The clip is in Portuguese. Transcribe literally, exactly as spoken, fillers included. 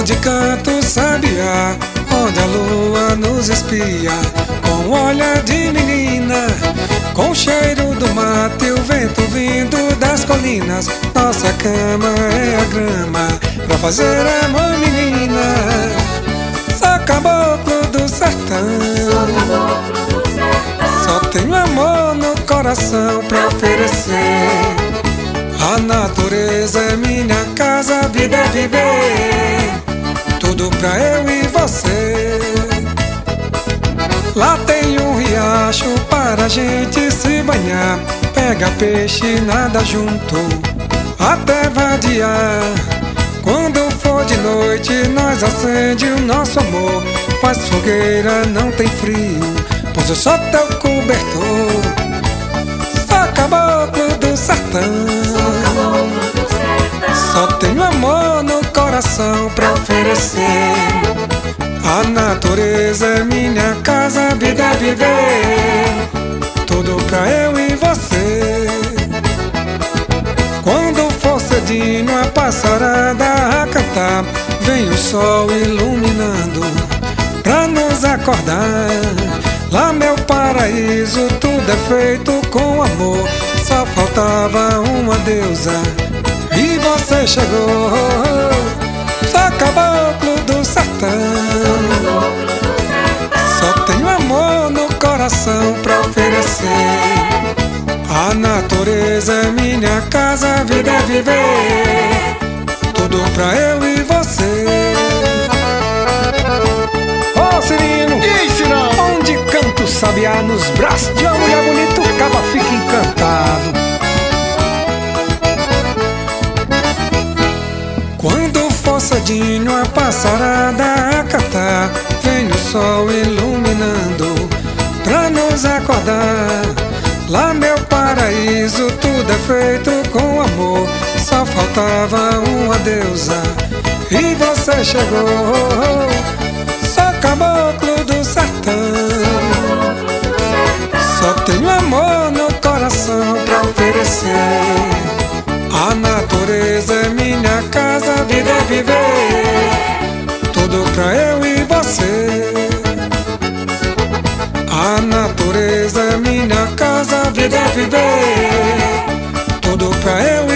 onde canta o sabiá, onde a lua nos espia, com olhar de menina, com o cheiro do mato e o vento vindo das colinas. Nossa cama é a grama pra fazer amor, menina. Sou caboclo do sertão, só tenho amor no coração pra oferecer. A natureza é minha casa, a vida é viver, tudo pra eu e você. Lá tem um riacho para a gente se banhar, pega peixe, nada junto, até vadiar. Quando for de noite nós acende o nosso amor, faz fogueira, não tem frio, pois eu sou teu cobertor. Sou caboclo do sertão, só tenho amor no coração pra oferecer. A natureza é minha casa, a vida é viver, tudo pra eu e você. Quando for cedinho a passarada a cantar, vem o sol iluminando pra nos acordar. Lá meu paraíso tudo é feito com amor, só faltava uma deusa e você chegou. Sou caboclo do sertão, só tenho amor no coração pra oferecer. A natureza é minha casa, a vida é viver, tudo pra eu e você. Ô oh, Cirino, onde canta o sabiá nos braços de uma mulher bonita, o caba fica encantado. Quando for cedinho a passarada a cantar, vem o sol iluminando pra nos acordar. Lá meu paraíso tudo é feito com amor, só faltava uma deusa e você chegou. Sou caboclo do sertão, só tenho amor no coração pra oferecer. A natureza é minha casa, a vida é viver, tudo pra eu e você. A natureza é minha casa, a vida é viver, tudo pra eu